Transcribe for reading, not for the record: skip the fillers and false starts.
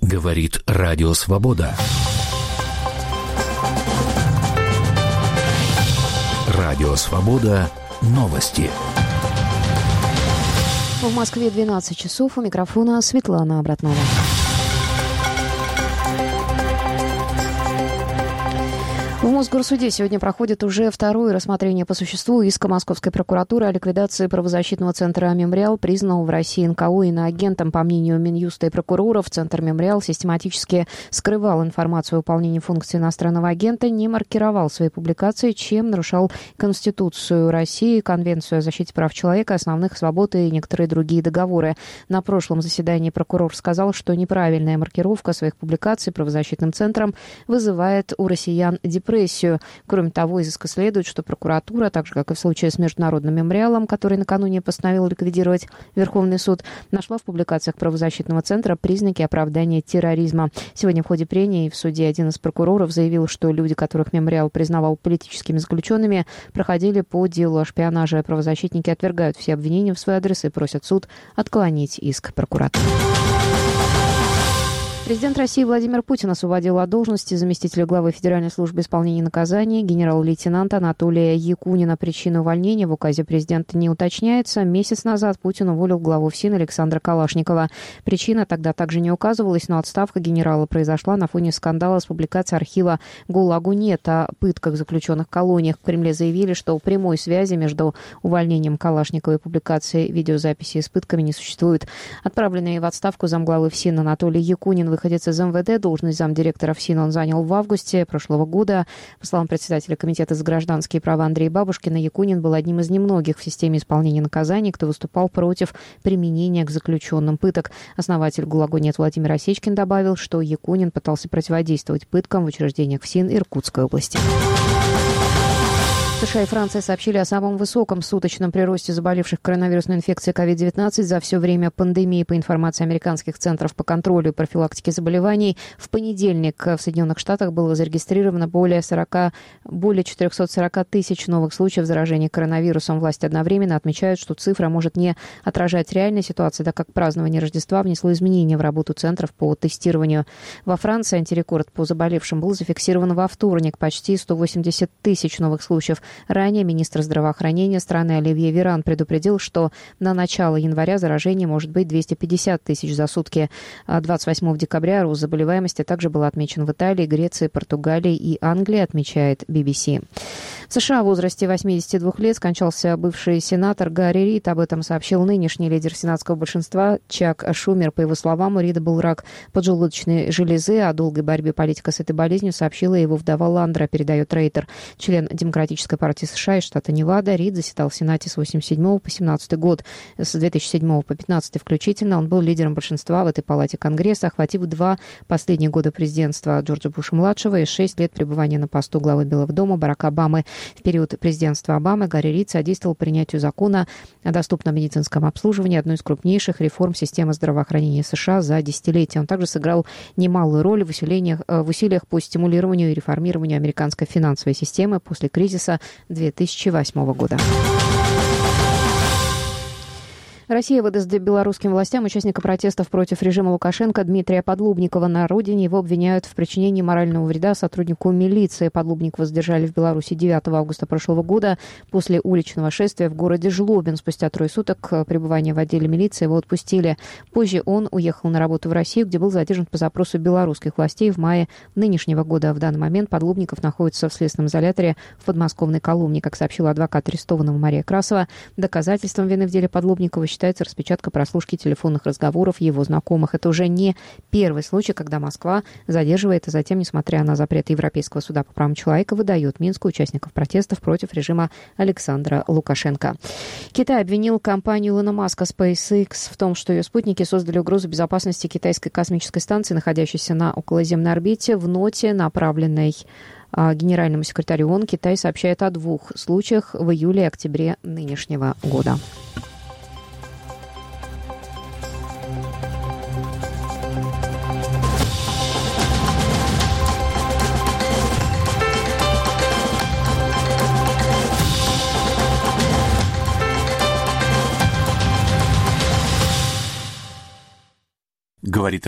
Говорит Радио Свобода. Радио Свобода. Новости. В Москве 12 часов. У микрофона Светлана Обратнова. В Мосгорсуде сегодня проходит уже второе рассмотрение по существу иска Московской прокуратуры о ликвидации правозащитного центра «Мемориал», признанного в России НКО иноагентом. По мнению Минюста и прокуроров, центр «Мемориал» систематически скрывал информацию о выполнении функций иностранного агента, не маркировал свои публикации, чем нарушал Конституцию России, Конвенцию о защите прав человека, основных свобод и некоторые другие договоры. На прошлом заседании прокурор сказал, что неправильная маркировка своих публикаций правозащитным центром вызывает у россиян депрессию. Кроме того, из иска следует, что прокуратура, так же, как и в случае с Международным мемориалом, который накануне постановил ликвидировать Верховный суд, нашла в публикациях правозащитного центра признаки оправдания терроризма. Сегодня в ходе прений в суде один из прокуроров заявил, что люди, которых мемориал признавал политическими заключенными, проходили по делу о шпионаже. Правозащитники отвергают все обвинения в свой адрес и просят суд отклонить иск прокуратуры. Президент России Владимир Путин освободил от должности заместителя главы Федеральной службы исполнения наказаний генерал-лейтенанта Анатолия Якунина. Причина увольнения в указе президента не уточняется. Месяц назад Путин уволил главу ФСИН Александра Калашникова. Причина тогда также не указывалась, но отставка генерала произошла на фоне скандала с публикацией архива «ГУЛАГу нет» о пытках в заключенных колониях. В Кремле заявили, что прямой связи между увольнением Калашникова и публикацией видеозаписи с пытками не существует. Отправленный в отставку замглавы ФСИН Анатолий Якунин выходец из МВД. Должность замдиректора ФСИН он занял в августе прошлого года. По словам председателя Комитета за гражданские права Андрея Бабушкина, Якунин был одним из немногих в системе исполнения наказаний, кто выступал против применения к заключенным пыток. Основатель ГУЛАГу нет Владимир Осечкин добавил, что Якунин пытался противодействовать пыткам в учреждениях ФСИН Иркутской области. США и Франция сообщили о самом высоком суточном приросте заболевших коронавирусной инфекцией COVID-19 за все время пандемии. По информации американских центров по контролю и профилактике заболеваний, в понедельник в Соединенных Штатах было зарегистрировано более 440 тысяч новых случаев заражения коронавирусом. Власти одновременно отмечают, что цифра может не отражать реальной ситуации, так как празднование Рождества внесло изменения в работу центров по тестированию. Во Франции антирекорд по заболевшим был зафиксирован во вторник. Почти 180 тысяч новых случаев. Ранее министр здравоохранения страны Оливье Веран предупредил, что на начало января заражение может быть 250 тысяч за сутки. 28 декабря рост заболеваемости также был отмечен в Италии, Греции, Португалии и Англии, отмечает BBC. В США в возрасте 82 лет скончался бывший сенатор Гарри Рид. Об этом сообщил нынешний лидер сенатского большинства Чак Шумер. По его словам, у Рида был рак поджелудочной железы. О долгой борьбе политика с этой болезнью сообщила его вдова Ландра, передает Рейтер. Член Демократической партии США из штата Невада, Рид заседал в Сенате с 1987 по 19 год. С 2007 по 2015 включительно он был лидером большинства в этой палате Конгресса, охватив 2 последних года президентства Джорджа Буша-младшего и 6 лет пребывания на посту главы Белого дома Барака Обамы. В период президентства Обамы Гарри Рид содействовал принятию закона о доступном медицинском обслуживании, одной из крупнейших реформ системы здравоохранения США за десятилетия. Он также сыграл немалую роль в усилиях по стимулированию и реформированию американской финансовой системы после кризиса 2008 года. Россия выдаст белорусским властям участника протестов против режима Лукашенко Дмитрия Подлубникова. На родине его обвиняют в причинении морального вреда сотруднику милиции. Подлубникова задержали в Беларуси 9 августа прошлого года после уличного шествия в городе Жлобин. Спустя 3 суток пребывания в отделе милиции его отпустили. Позже он уехал на работу в Россию, где был задержан по запросу белорусских властей в мае нынешнего года. В данный момент Подлубников находится в следственном изоляторе в подмосковной Коломне. Как сообщила адвокат арестованного Мария Красова, доказательством вины в деле Подлубникова считается распечатка прослушки телефонных разговоров его знакомых. Это уже не первый случай, когда Москва задерживает, а затем, несмотря на запрет Европейского суда по правам человека, выдает Минску участников протестов против режима Александра Лукашенко. Китай обвинил компанию Илона Маска SpaceX в том, что ее спутники создали угрозу безопасности китайской космической станции, находящейся на околоземной орбите. В ноте, направленной генеральному секретарю ООН, Китай сообщает о 2 случаях в июле и октябре нынешнего года.